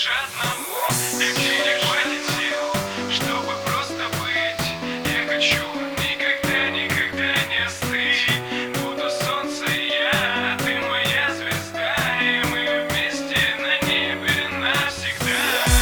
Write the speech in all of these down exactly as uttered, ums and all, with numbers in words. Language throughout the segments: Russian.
лишь одного. И где не хватит сил, чтобы просто быть. Я хочу никогда, никогда не остыть. Буду солнце я, ты моя звезда, и мы вместе на небе навсегда.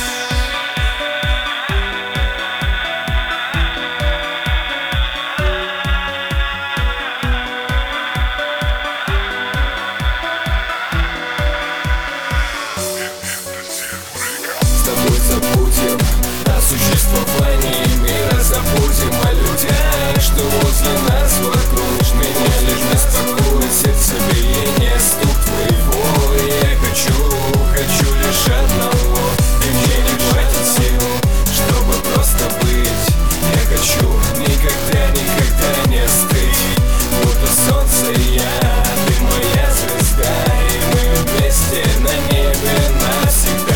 С тобой забудем о существовании мира, забудем о людях, что возле нас вокруг. Меня лишь беспокоит сердцебиение, стук твоего. И я хочу, хочу лишь одного. И мне не хватит сил, чтобы просто быть. Я хочу никогда, никогда не остыть. Будто солнце я, ты моя звезда, и мы вместе на небе навсегда.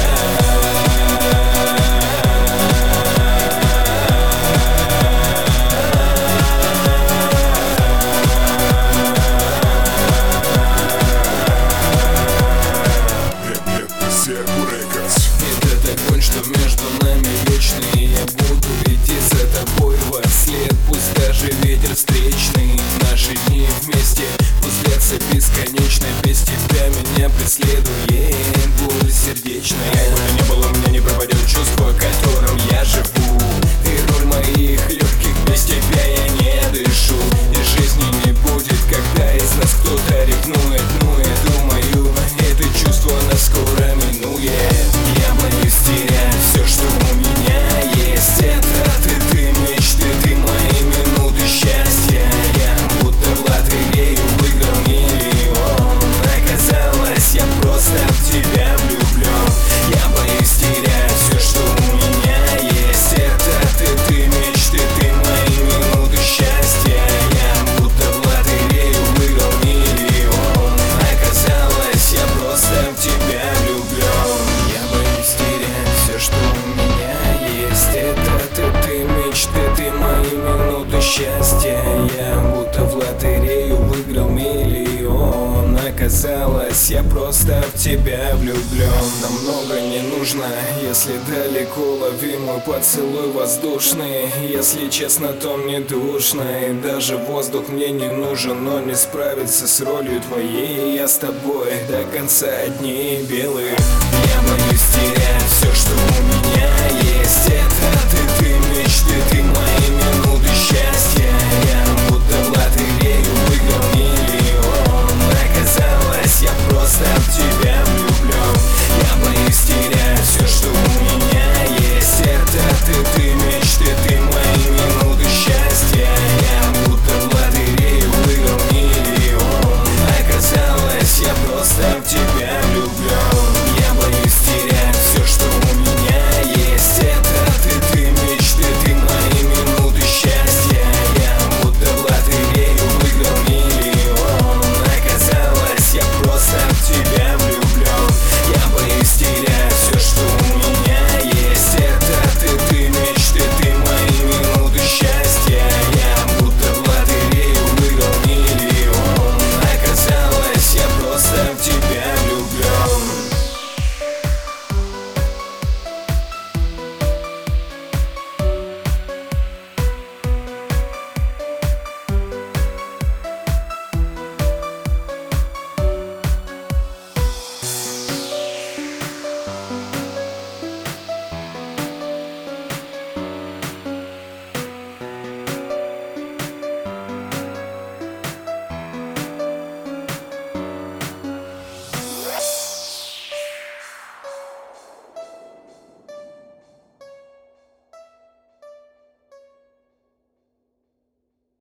Этот огонь, что между нами вечный, я буду идти за тобой во след. Пусть даже ветер встречный, наши дни вместе пусть длятся бесконечно. Без тебя меня преследует боль сердечная. Как бы то ни было, у меня не пропадет чувство, которым я живу. Ты роль моих легких, без тебя я не дышу. И жизни не будет, когда из нас кто-то ревнует. Ну я думаю, это чувство нас скоро минует. Я боюсь терять все, что у меня есть. Это ты, ты мечты, ты мои минуты счастья. Я будто в лотерею выиграл миллион. Оказалось, я просто в тебя влюблен. Я боюсь терять все, что у меня есть. Это ты, ты мечты, ты мои минуты счастья. Я будто в лотерею выиграл миллион. Оказалось, я просто в тебя влюблен. Я боюсь терять все, что у меня есть. Это ты, ты мечты, ты мои минуты счастья. Я будто в лотерею выиграл миллион. Оказалось, я просто в тебя влюблен. Нам много не нужно, если далеко лови мой поцелуй воздушный. Если честно, то мне душно, и даже воздух мне не нужен. Но не справиться с ролью твоей, я с тобой до конца дней белых. Я боюсь